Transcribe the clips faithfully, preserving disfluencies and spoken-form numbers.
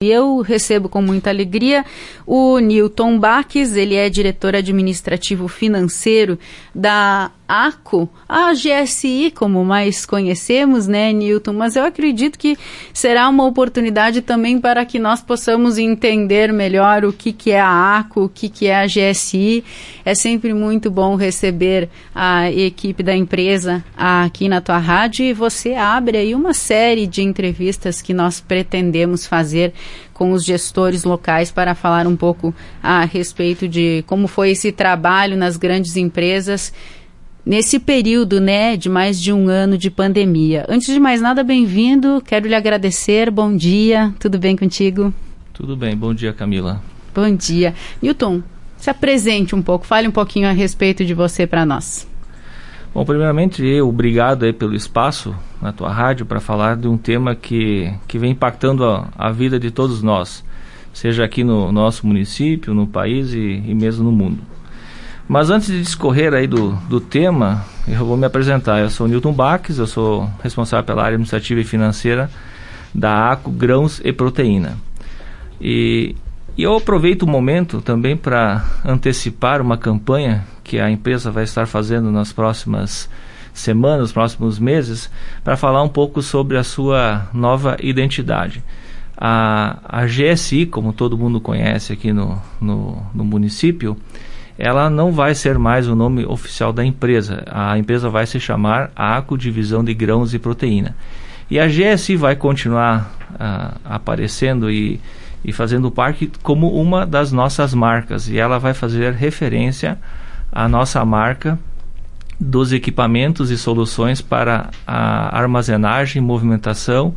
Eu recebo com muita alegria o Newton Baques, ele é diretor administrativo financeiro da ACO, a G S I, como mais conhecemos, né, Newton? Mas eu acredito que será uma oportunidade também para que nós possamos entender melhor o que, que é a ACO, o que, que é a G S I. É sempre muito bom receber a equipe da empresa aqui na tua rádio e você abre aí uma série de entrevistas que nós pretendemos fazer com os gestores locais para falar um pouco a respeito de como foi esse trabalho nas grandes empresas nesse período, né, de mais de um ano de pandemia. Antes de mais nada, bem-vindo, quero lhe agradecer, bom dia, tudo bem contigo? Tudo bem, bom dia, Camila. Bom dia. Newton, se apresente um pouco, fale um pouquinho a respeito de você para nós. Bom, primeiramente, eu, obrigado aí pelo espaço na tua rádio para falar de um tema que, que vem impactando a, a vida de todos nós, seja aqui no nosso município, no país e, e mesmo no mundo. Mas antes de discorrer aí do, do tema, eu vou me apresentar. Eu sou o Newton Baques, eu sou responsável pela área administrativa e financeira da ACO Grãos e Proteína. E, e eu aproveito o momento também para antecipar uma campanha que a empresa vai estar fazendo nas próximas semanas, nos próximos meses, para falar um pouco sobre a sua nova identidade. A, a G S I, como todo mundo conhece aqui no, no, no município, ela não vai ser mais o nome oficial da empresa. A empresa vai se chamar ACO Divisão de Grãos e Proteína. E a G S I vai continuar uh, aparecendo e, e fazendo parte como uma das nossas marcas. E ela vai fazer referência à nossa marca dos equipamentos e soluções para a armazenagem, movimentação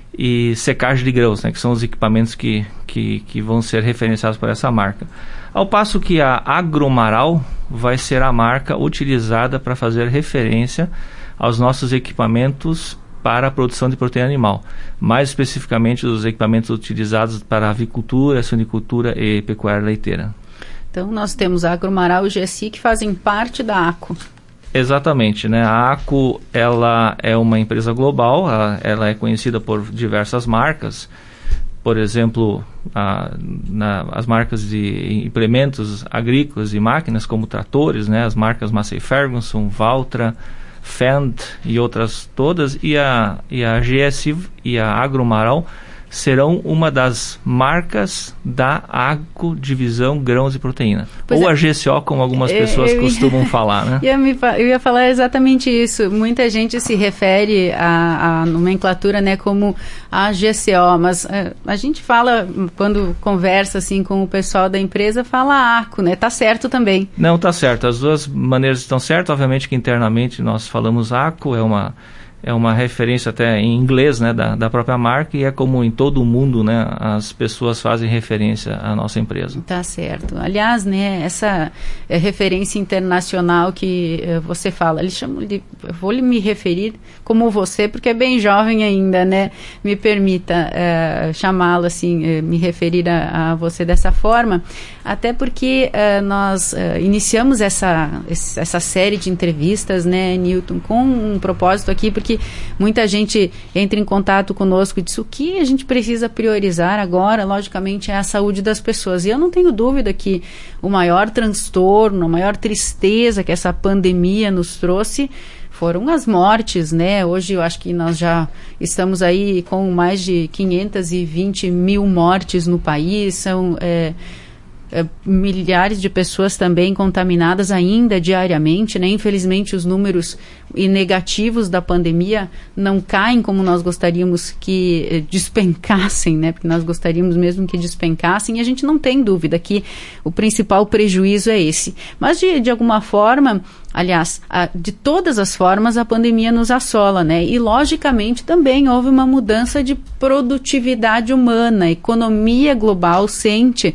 e secagem de grãos, né, que são os equipamentos que, que, que vão ser referenciados por essa marca. Ao passo que a Agromaral vai ser a marca utilizada para fazer referência aos nossos equipamentos para a produção de proteína animal, mais especificamente os equipamentos utilizados para a avicultura, suinicultura e pecuária leiteira. Então nós temos a Agromaral e o G S I que fazem parte da ACO. Exatamente, né? A ACO ela é uma empresa global, ela, ela é conhecida por diversas marcas, por exemplo, a, na, as marcas de implementos agrícolas e máquinas como tratores, né? As marcas Massey Ferguson, Valtra, Fendt e outras todas, e a, e a G S I e a Agromaral serão uma das marcas da ACO Divisão Grãos e Proteína. Pois Ou é. a G C O, como algumas pessoas eu, eu costumam ia, falar, né? Eu, me, eu ia falar exatamente isso. Muita gente se refere à, à nomenclatura, né, como a G C O, mas uh, a gente fala, quando conversa assim com o pessoal da empresa, fala ACO, né? Tá certo também. Não, tá certo. As duas maneiras estão certas. Obviamente que internamente nós falamos ACO, é uma... é uma referência até em inglês, né, da, da própria marca, e é como em todo o mundo, né, as pessoas fazem referência à nossa empresa. Tá certo. Aliás, né, essa é, referência internacional que uh, você fala, eles chamam de, eu vou me referir como você, porque é bem jovem ainda, né, me permita uh, chamá-lo assim, uh, me referir a, a você dessa forma, até porque uh, nós uh, iniciamos essa, essa série de entrevistas, né, Newton, com um propósito aqui, porque que muita gente entra em contato conosco e diz o que a gente precisa priorizar agora, logicamente, é a saúde das pessoas. E eu não tenho dúvida que o maior transtorno, a maior tristeza que essa pandemia nos trouxe foram as mortes, né? Hoje eu acho que nós já estamos aí com mais de quinhentas e vinte mil mortes no país, são... É, É, milhares de pessoas também contaminadas ainda diariamente, né? Infelizmente os números negativos da pandemia não caem como nós gostaríamos que eh, despencassem, né? Porque nós gostaríamos mesmo que despencassem, e a gente não tem dúvida que o principal prejuízo é esse. Mas de, de alguma forma, aliás, a, de todas as formas a pandemia nos assola, né? E logicamente também houve uma mudança de produtividade humana, a economia global sente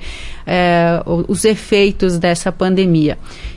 É, os efeitos dessa pandemia.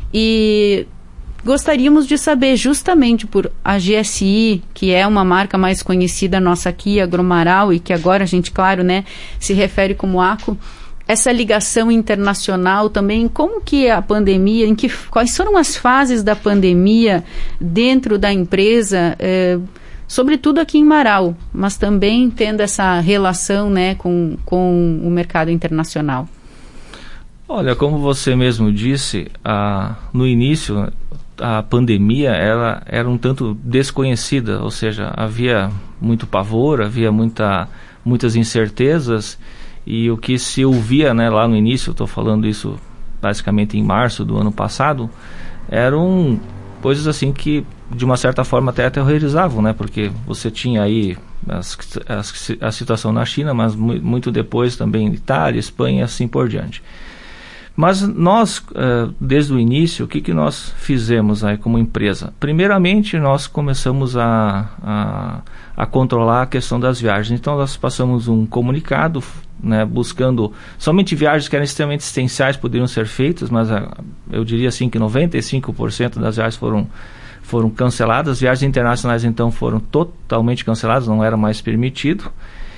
E gostaríamos de saber, justamente por a G S I, que é uma marca mais conhecida nossa aqui, Agromaral, e que agora a gente, claro, né, se refere como ACO, essa ligação internacional também, como que a pandemia, em que, quais foram as fases da pandemia dentro da empresa, eh, sobretudo aqui em Marau, mas também tendo essa relação, né, com, com o mercado internacional? Olha, como você mesmo disse, a, no início a pandemia ela era um tanto desconhecida, ou seja, havia muito pavor, havia muita, muitas incertezas, e o que se ouvia, né, lá no início, estou falando isso basicamente em março do ano passado, eram coisas assim que de uma certa forma até aterrorizavam, né, porque você tinha aí as, as, a situação na China, mas mu- muito depois também Itália, Espanha e assim por diante. Mas nós, uh, desde o início, o que, que nós fizemos aí como empresa? Primeiramente, nós começamos a, a, a controlar a questão das viagens. Então, nós passamos um comunicado, né, buscando somente viagens que eram extremamente essenciais, poderiam ser feitas, mas uh, eu diria assim que noventa e cinco por cento das viagens foram, foram canceladas. As viagens internacionais, então, foram totalmente canceladas, não era mais permitido.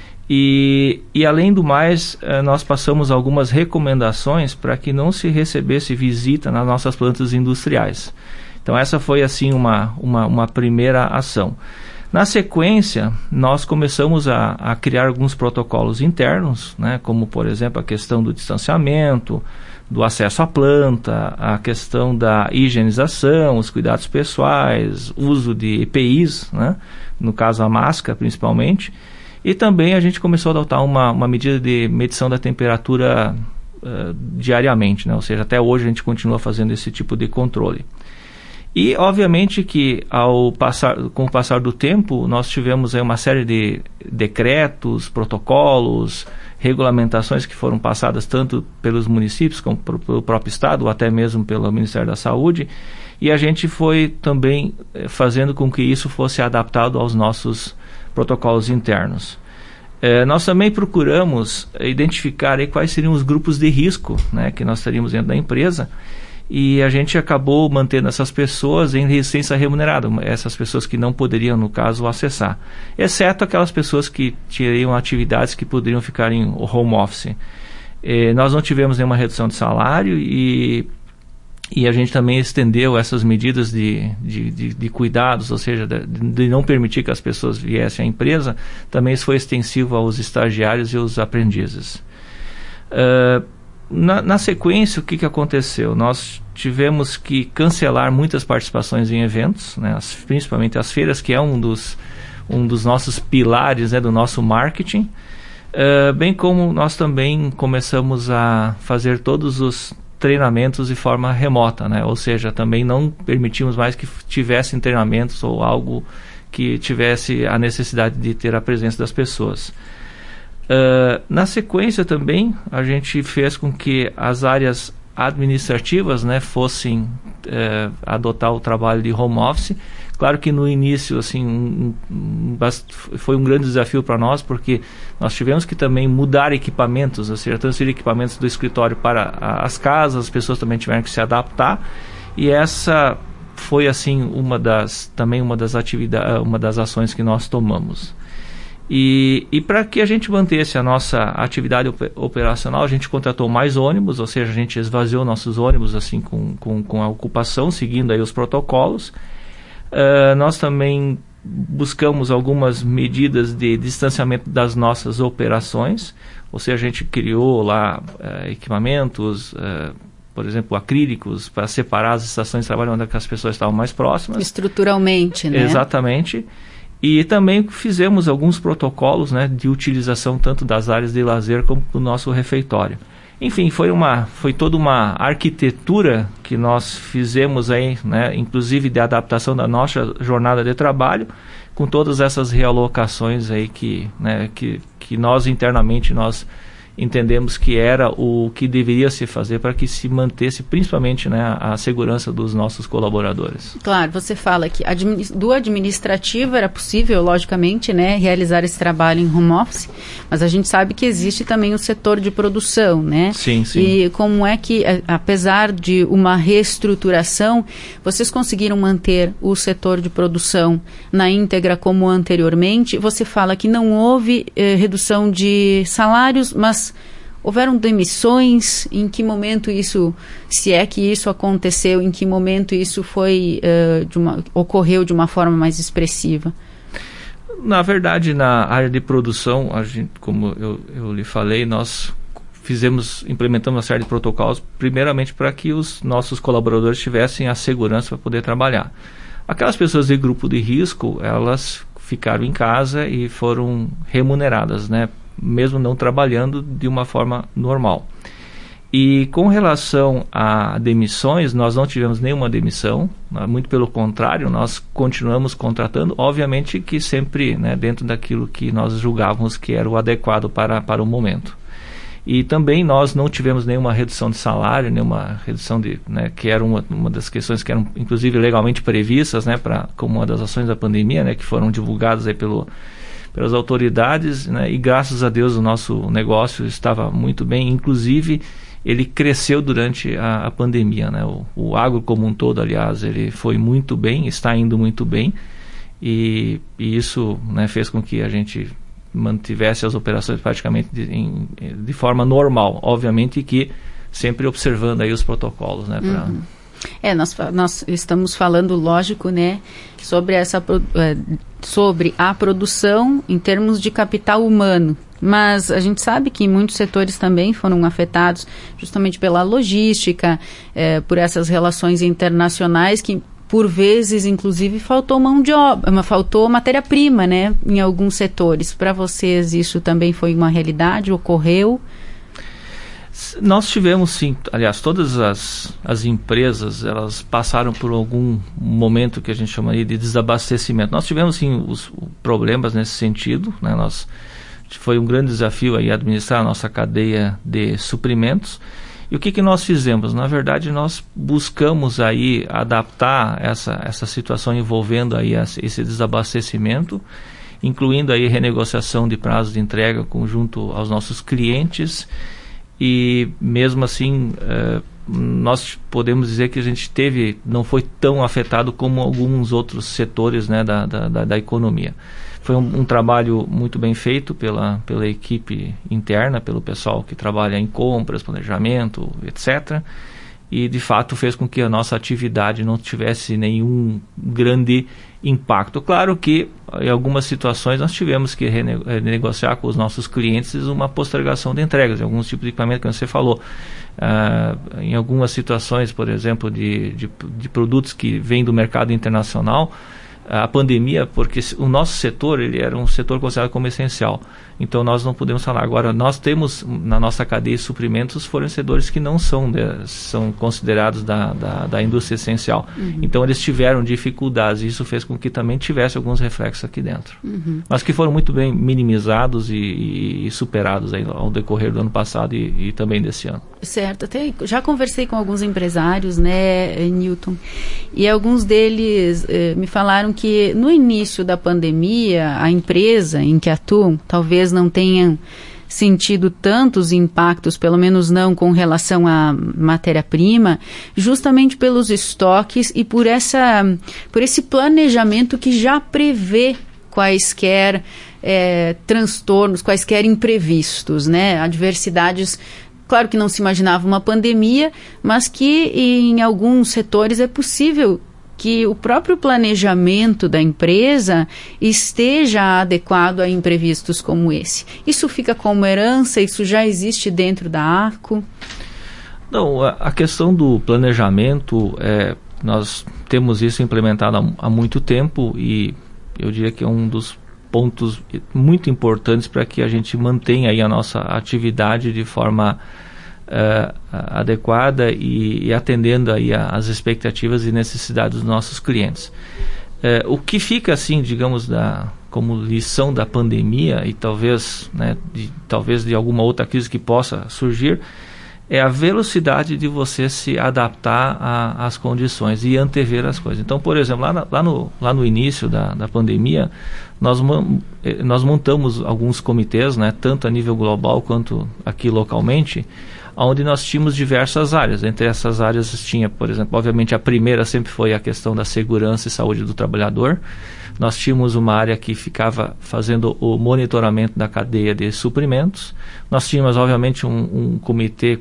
E, e além do mais, eh, nós passamos algumas recomendações para que não se recebesse visita nas nossas plantas industriais. Então essa foi assim uma, uma, uma primeira ação. Na sequência, nós começamos a, a criar alguns protocolos internos, né, como por exemplo a questão do distanciamento, do acesso à planta, a questão da higienização, os cuidados pessoais, uso de E P Is, né, no caso a máscara principalmente. E também a gente começou a adotar uma, uma medida de medição da temperatura uh, diariamente, né? Ou seja, até hoje a gente continua fazendo esse tipo de controle. E, obviamente, que ao passar, com o passar do tempo, nós tivemos aí uma série de decretos, protocolos, regulamentações que foram passadas tanto pelos municípios como pelo próprio Estado, ou até mesmo pelo Ministério da Saúde, e a gente foi também eh, fazendo com que isso fosse adaptado aos nossos protocolos internos. Eh, nós também procuramos identificar aí quais seriam os grupos de risco, né, que nós teríamos dentro da empresa, e a gente acabou mantendo essas pessoas em licença remunerada, essas pessoas que não poderiam, no caso, acessar, exceto aquelas pessoas que teriam atividades que poderiam ficar em home office. Eh, nós não tivemos nenhuma redução de salário e E a gente também estendeu essas medidas de, de, de, de cuidados, ou seja, de, de não permitir que as pessoas viessem à empresa. Também isso foi extensivo aos estagiários e aos aprendizes. Uh, na, na sequência, o que, que aconteceu? Nós tivemos que cancelar muitas participações em eventos, né, as, principalmente as feiras, que é um dos, um dos nossos pilares, né, do nosso marketing. Uh, bem como nós também começamos a fazer todos os treinamentos de forma remota, né? Ou seja, também não permitimos mais que tivessem treinamentos ou algo que tivesse a necessidade de ter a presença das pessoas. Uh, na sequência também a gente fez com que as áreas administrativas, né, fossem uh, adotar o trabalho de home office. Claro que no início assim, um, um, foi um grande desafio para nós, porque nós tivemos que também mudar equipamentos, ou seja, transferir equipamentos do escritório para a, as casas, as pessoas também tiveram que se adaptar, e essa foi assim uma das, também uma das atividades, uma das ações que nós tomamos. E, e para que a gente mantesse a nossa atividade op- operacional, a gente contratou mais ônibus, ou seja, a gente esvaziou nossos ônibus assim com, com, com a ocupação, seguindo aí os protocolos. Uh, nós também buscamos algumas medidas de distanciamento das nossas operações, ou seja, a gente criou lá uh, equipamentos, uh, por exemplo, acrílicos, para separar as estações de trabalho onde as pessoas estavam mais próximas. Estruturalmente, né? Exatamente. E também fizemos alguns protocolos, né, de utilização tanto das áreas de lazer como do nosso refeitório. Enfim, foi, uma, foi toda uma arquitetura que nós fizemos aí, né, inclusive de adaptação da nossa jornada de trabalho, com todas essas realocações aí que, né, que, que nós internamente nós entendemos que era o que deveria se fazer para que se mantesse principalmente, né, a segurança dos nossos colaboradores. Claro, você fala que admi- do administrativo era possível, logicamente, né, realizar esse trabalho em home office, mas a gente sabe que existe também o setor de produção, né? Sim, sim. E como é que, a, apesar de uma reestruturação, vocês conseguiram manter o setor de produção na íntegra como anteriormente? Você fala que não houve eh, redução de salários, mas houveram demissões? Em que momento isso, se é que isso aconteceu, em que momento isso foi, uh, de uma, ocorreu de uma forma mais expressiva? Na verdade, na área de produção, a gente, como eu, eu lhe falei, nós fizemos, implementamos uma série de protocolos, primeiramente para que os nossos colaboradores tivessem a segurança para poder trabalhar. Aquelas pessoas de grupo de risco, elas ficaram em casa e foram remuneradas, né? Mesmo não trabalhando de uma forma normal. E com relação a demissões, nós não tivemos nenhuma demissão, muito pelo contrário, nós continuamos contratando, obviamente que sempre, né, dentro daquilo que nós julgávamos que era o adequado para, para o momento. E também nós não tivemos nenhuma redução de salário, nenhuma redução de, né, que era uma, uma das questões que eram inclusive legalmente previstas, né, pra, como uma das ações da pandemia, né, que foram divulgadas aí pelo, pelas autoridades, né, e graças a Deus o nosso negócio estava muito bem, inclusive ele cresceu durante a, a pandemia, né, o, o agro como um todo, aliás, ele foi muito bem, está indo muito bem, e, e isso, né, fez com que a gente mantivesse as operações praticamente de, em, de forma normal, obviamente que sempre observando aí os protocolos, né? Pra... Uhum. É, nós, nós estamos falando, lógico, né, sobre, essa, sobre a produção em termos de capital humano, mas a gente sabe que muitos setores também foram afetados justamente pela logística, é, por essas relações internacionais que por vezes, inclusive, faltou mão de obra, faltou matéria-prima, né, em alguns setores. Para vocês, isso também foi uma realidade? Ocorreu? Nós tivemos, sim. Aliás, todas as, as empresas, elas passaram por algum momento que a gente chamaria de desabastecimento. Nós tivemos, sim, os problemas nesse sentido, né? Nós, foi um grande desafio aí administrar a nossa cadeia de suprimentos. E o que, que nós fizemos? Na verdade, nós buscamos aí adaptar essa, essa situação envolvendo aí esse desabastecimento, incluindo aí renegociação de prazos de entrega junto aos nossos clientes, e mesmo assim eh, nós podemos dizer que a gente teve, não foi tão afetado como alguns outros setores, né, da, da, da economia. Foi um, um trabalho muito bem feito pela, pela equipe interna, pelo pessoal que trabalha em compras, planejamento, etcétera. E, de fato, fez com que a nossa atividade não tivesse nenhum grande impacto. Claro que, em algumas situações, nós tivemos que rene- renegociar com os nossos clientes uma postergação de entregas, de alguns tipos de equipamento que você falou. Uh, em algumas situações, por exemplo, de, de, de produtos que vêm do mercado internacional, a pandemia, porque o nosso setor, ele era um setor considerado como essencial, então nós não podemos falar. Agora, nós temos na nossa cadeia de suprimentos fornecedores que não são, de, são considerados da, da, da indústria essencial, uhum. Então eles tiveram dificuldades, e isso fez com que também tivesse alguns reflexos aqui dentro, uhum. Mas que foram muito bem minimizados e, e, e superados aí ao decorrer do ano passado e, e também desse ano. Certo, até já conversei com alguns empresários, né, Newton, e alguns deles eh, me falaram que no início da pandemia, a empresa em que atuam talvez não tenham sentido tantos impactos, pelo menos não com relação à matéria-prima, justamente pelos estoques e por, essa, por esse planejamento que já prevê quaisquer eh, transtornos, quaisquer imprevistos, né, adversidades. Claro que não se imaginava uma pandemia, mas que em alguns setores é possível que o próprio planejamento da empresa esteja adequado a imprevistos como esse. Isso fica como herança? Isso já existe dentro da Arco? Não, a, a questão do planejamento, é, nós temos isso implementado há, há muito tempo, e eu diria que é um dos pontos muito importantes para que a gente mantenha aí a nossa atividade de forma uh, adequada e, e atendendo aí a, as expectativas e necessidades dos nossos clientes. Uh, o que fica assim, digamos, da, como lição da pandemia e talvez, né, de, talvez de alguma outra crise que possa surgir, é a velocidade de você se adaptar às condições e antever as coisas. Então, por exemplo, lá, na, lá, no, lá no início da, da pandemia, nós, nós montamos alguns comitês, né, tanto a nível global quanto aqui localmente, onde nós tínhamos diversas áreas. Entre essas áreas tinha, por exemplo, obviamente a primeira sempre foi a questão da segurança e saúde do trabalhador. Nós tínhamos uma área que ficava fazendo o monitoramento da cadeia de suprimentos. Nós tínhamos, obviamente, um, um comitê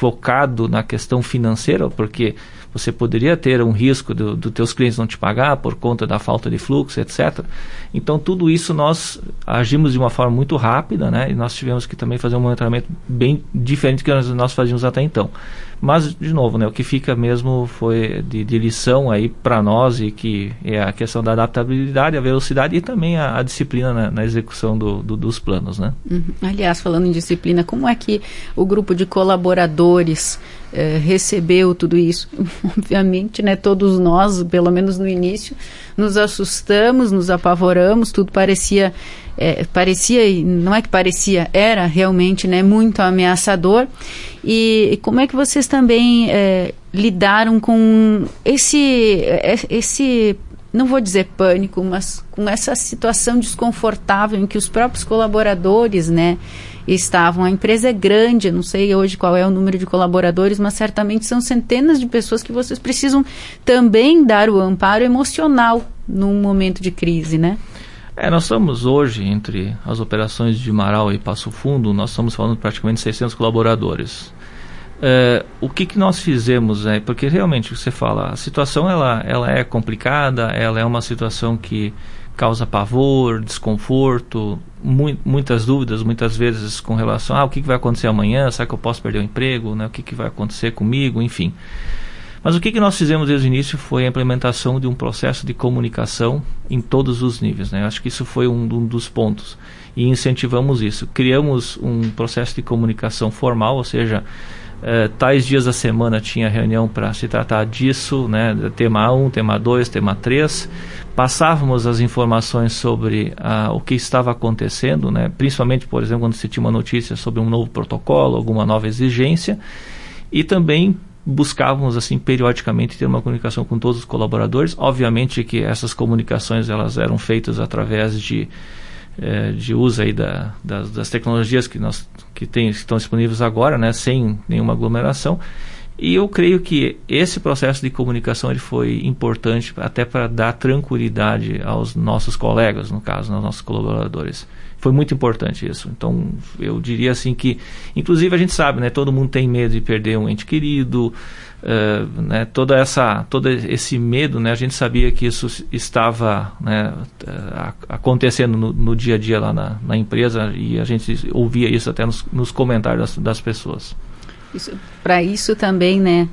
focado na questão financeira, porque você poderia ter um risco dos do teus clientes não te pagar por conta da falta de fluxo, etcétera. Então, tudo isso nós agimos de uma forma muito rápida, né? E nós tivemos que também fazer um monitoramento bem diferente do que nós, nós fazíamos até então. Mas, de novo, né, o que fica mesmo foi de, de lição aí para nós, e que é a questão da adaptabilidade, a velocidade e também a, a disciplina na, na execução do, do, dos planos, né? Uhum. Aliás, falando em disciplina, como é que o grupo de colaboradores eh, recebeu tudo isso? Obviamente, né, todos nós, pelo menos no início, nos assustamos, nos apavoramos, tudo parecia, é, parecia, não é que parecia, era realmente, né, muito ameaçador. E, e como é que vocês também é, lidaram com esse, esse, não vou dizer pânico, mas com essa situação desconfortável em que os próprios colaboradores, né, estavam? A empresa é grande, eu não sei hoje qual é o número de colaboradores, mas certamente são centenas de pessoas que vocês precisam também dar o amparo emocional num momento de crise, né? É, nós estamos hoje, entre as operações de Marau e Passo Fundo, nós estamos falando de praticamente seiscentos colaboradores. É, o que, que nós fizemos, é, porque realmente você fala, a situação ela, ela é complicada, ela é uma situação que causa pavor, desconforto, mu- muitas dúvidas, muitas vezes com relação a ah, o que, que vai acontecer amanhã, será que eu posso perder o emprego, né? O que, que vai acontecer comigo, enfim. Mas o que, que nós fizemos desde o início foi a implementação de um processo de comunicação em todos os níveis, né? Eu acho que isso foi um, um dos pontos, e incentivamos isso. Criamos um processo de comunicação formal, ou seja, eh, tais dias da semana tinha reunião para se tratar disso, né? Tema um, tema dois, tema três. Passávamos as informações sobre ah, o que estava acontecendo, né? Principalmente, por exemplo, quando se tinha uma notícia sobre um novo protocolo, alguma nova exigência, e também buscávamos assim periodicamente ter uma comunicação com todos os colaboradores. Obviamente que essas comunicações elas eram feitas através de eh, de uso aí da, das, das tecnologias que nós que, tem, que estão disponíveis agora, né, sem nenhuma aglomeração. E eu creio que esse processo de comunicação ele foi importante até para dar tranquilidade aos nossos colegas, no caso, aos nossos colaboradores. Foi muito importante isso. Então, eu diria assim que, inclusive a gente sabe, né, todo mundo tem medo de perder um ente querido, uh, né, toda essa, todo esse medo, né, a gente sabia que isso estava, né, acontecendo no, no dia a dia lá na, na empresa, e a gente ouvia isso até nos, nos comentários das, das pessoas. Para isso também, né,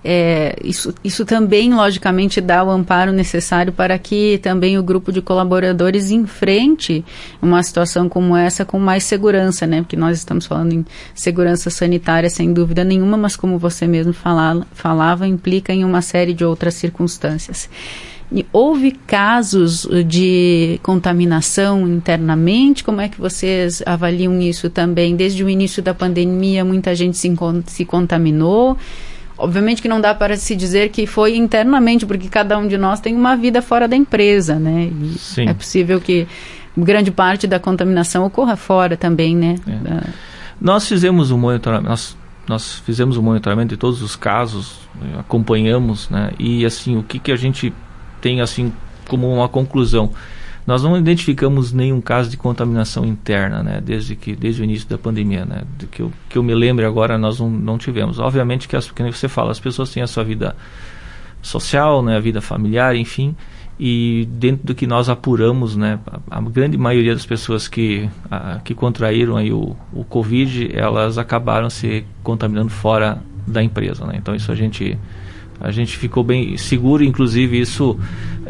é, isso, isso também logicamente dá o amparo necessário para que também o grupo de colaboradores enfrente uma situação como essa com mais segurança, né, porque nós estamos falando em segurança sanitária sem dúvida nenhuma, mas como você mesmo fala, falava, implica em uma série de outras circunstâncias. E houve casos de contaminação internamente? Como é que vocês avaliam isso também? Desde o início da pandemia, muita gente se, se contaminou. Obviamente que não dá para se dizer que foi internamente, porque cada um de nós tem uma vida fora da empresa, né? E Sim. É possível que grande parte da contaminação ocorra fora também, né? É. Da... Nós fizemos um monitoramento, nós, nós fizemos um monitoramento de todos os casos, acompanhamos, né? E assim, o que, que a gente tem assim como uma conclusão: nós não identificamos nenhum caso de contaminação interna, né, desde que desde o início da pandemia, né, de que eu que eu me lembre agora, nós não, não tivemos. Obviamente que as, como você fala, as pessoas têm a sua vida social, né, a vida familiar, enfim, e dentro do que nós apuramos, né, a, a grande maioria das pessoas que a, que contraíram aí o, o Covid, elas acabaram se contaminando fora da empresa, né. Então isso a gente A gente ficou bem seguro, inclusive isso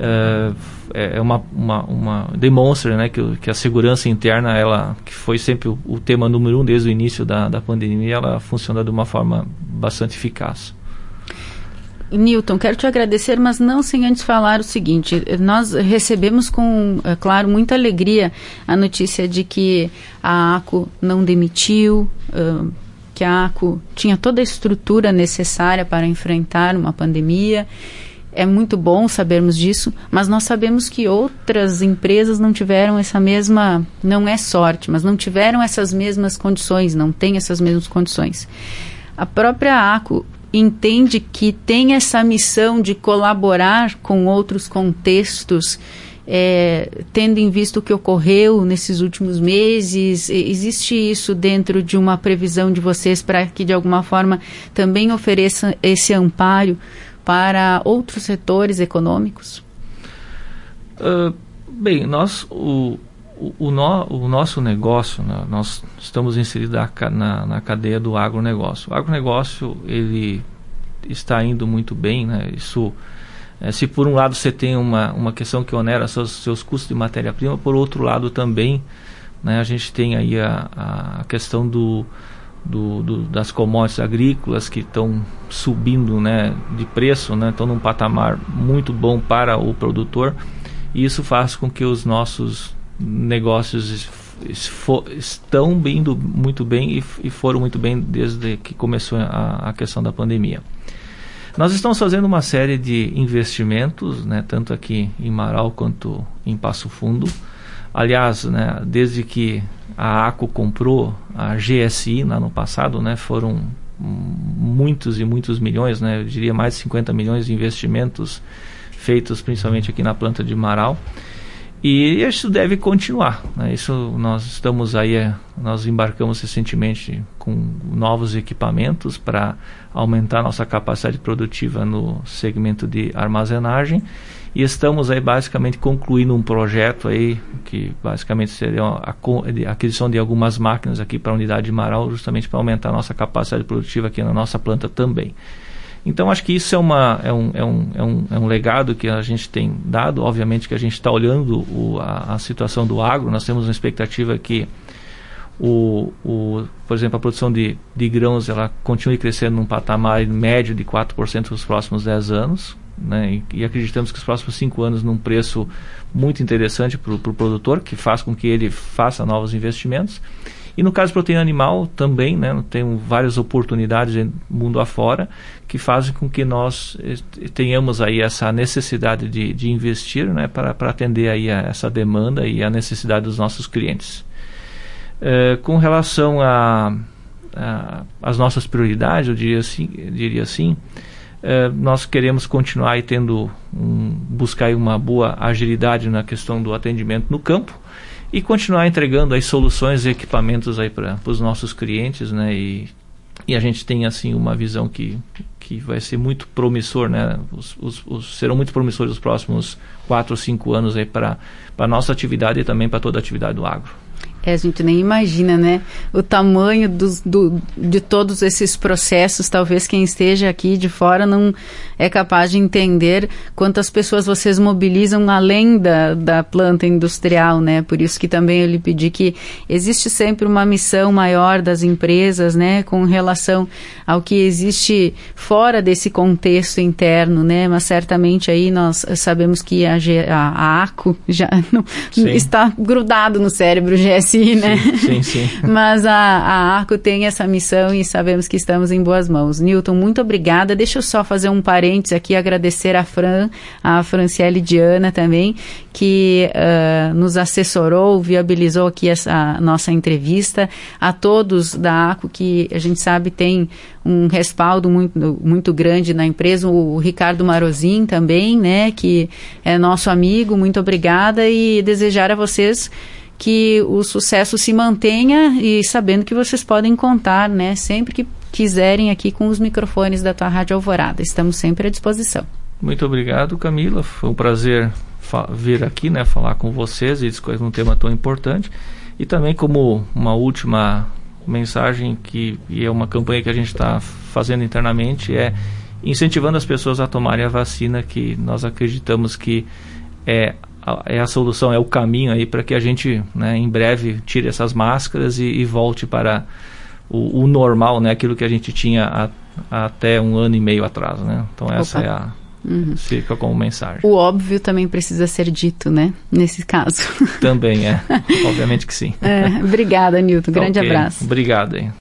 é, é uma, uma, uma demonstra, né, que, que a segurança interna, ela, que foi sempre o, o tema número um desde o início da, da pandemia, ela funciona de uma forma bastante eficaz. Newton, quero te agradecer, mas não sem antes falar o seguinte: nós recebemos com, é claro, muita alegria a notícia de que a ACO não demitiu, uh, que a ACO tinha toda a estrutura necessária para enfrentar uma pandemia. É muito bom sabermos disso, mas nós sabemos que outras empresas não tiveram essa mesma, não é sorte, mas não tiveram essas mesmas condições, não têm essas mesmas condições. A própria ACO entende que tem essa missão de colaborar com outros contextos é, tendo em vista o que ocorreu nesses últimos meses, existe isso dentro de uma previsão de vocês para que de alguma forma também ofereça esse amparo para outros setores econômicos? Uh, bem, nós, o, o, o, no, o nosso negócio, né, nós estamos inseridos na, na cadeia do agronegócio. O agronegócio, ele está indo muito bem, né? Isso, é, se por um lado você tem uma, uma questão que onera seus, seus custos de matéria-prima, por outro lado também, né, a gente tem aí a, a questão do, do, do, das commodities agrícolas que estão subindo, né, de preço, né, estão num patamar muito bom para o produtor, e isso faz com que os nossos negócios estão indo muito bem e, e foram muito bem desde que começou a, a questão da pandemia. Nós estamos fazendo uma série de investimentos, né, tanto aqui em Marau quanto em Passo Fundo. Aliás, né, desde que a ACO comprou a G S I no ano passado, né, foram muitos e muitos milhões, né, eu diria mais de cinquenta milhões de investimentos feitos principalmente aqui na planta de Marau. E isso deve continuar, né? Isso nós estamos aí, nós embarcamos recentemente com novos equipamentos para aumentar nossa capacidade produtiva no segmento de armazenagem, e estamos aí basicamente concluindo um projeto aí que basicamente seria a, a aquisição de algumas máquinas aqui para a unidade de Marau, justamente para aumentar a nossa capacidade produtiva aqui na nossa planta também. Então acho que isso é, uma, é, um, é, um, é, um, é um legado que a gente tem dado. Obviamente que a gente está olhando o, a, a situação do agro. Nós temos uma expectativa que, o, o, por exemplo, a produção de, de grãos ela continue crescendo num patamar médio de quatro por cento nos próximos dez anos, né? E, e acreditamos que os próximos cinco anos num preço muito interessante para o pro produtor, que faz com que ele faça novos investimentos. E no caso de proteína animal também, né, tem várias oportunidades no mundo afora que fazem com que nós tenhamos aí essa necessidade de, de investir, né, para, para atender aí a essa demanda e a necessidade dos nossos clientes. É, com relação a, a as nossas prioridades, eu diria assim, eu diria assim é, nós queremos continuar aí tendo um, buscar aí uma boa agilidade na questão do atendimento no campo, e continuar entregando aí soluções e equipamentos aí para os nossos clientes, né? E, e a gente tem assim uma visão que, que vai ser muito promissor, né? Os, os, os, serão muito promissores os próximos quatro ou cinco anos aí para a nossa atividade e também para toda a atividade do agro. É, a gente nem imagina, né, o tamanho dos, do, de todos esses processos. Talvez quem esteja aqui de fora não é capaz de entender quantas pessoas vocês mobilizam além da, da planta industrial, né? Por isso que também eu lhe pedi que existe sempre uma missão maior das empresas, né, com relação ao que existe fora desse contexto interno, né? Mas certamente aí nós sabemos que a, a, a ACO já não, está grudado no cérebro, G S I, né? Sim, sim, sim. Mas a, a ACO tem essa missão e sabemos que estamos em boas mãos. Newton, muito obrigada. Deixa eu só fazer um parênteses aqui, agradecer a Fran, a Franciele Diana também, que uh, nos assessorou, viabilizou aqui essa nossa entrevista, a todos da ACO, que a gente sabe tem um respaldo muito, muito grande na empresa, o Ricardo Marozin também, né, que é nosso amigo, muito obrigada, e desejar a vocês que o sucesso se mantenha, e sabendo que vocês podem contar, né, sempre que quiserem aqui com os microfones da tua Rádio Alvorada. Estamos sempre à disposição. Muito obrigado, Camila. Foi um prazer vir aqui, né, falar com vocês e discutir um tema tão importante. E também como uma última mensagem, que e é uma campanha que a gente está fazendo internamente, é incentivando as pessoas a tomarem a vacina, que nós acreditamos que é é a solução, é o caminho aí para que a gente, né, em breve tire essas máscaras e, e volte para o, o normal, né, aquilo que a gente tinha a, a até um ano e meio atrás, né? Então essa Opa. é a uhum. fica como mensagem. O óbvio também precisa ser dito, né, nesse caso. Também é, obviamente que sim. É, obrigada, Newton, grande okay. abraço. Obrigado aí.